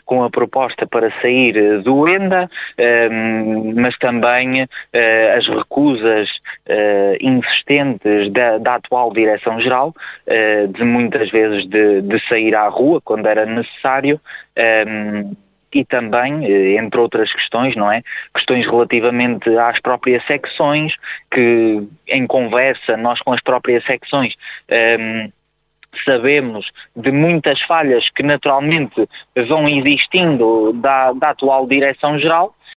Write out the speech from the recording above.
com a proposta para sair do ENDA, mas também as recusas insistentes da atual Direção-Geral, de muitas vezes de sair à rua quando era necessário, e também, entre outras questões, não é? Questões relativamente às próprias secções, que em conversa, nós com as próprias secções, sabemos de muitas falhas que naturalmente vão existindo da atual Direção-Geral,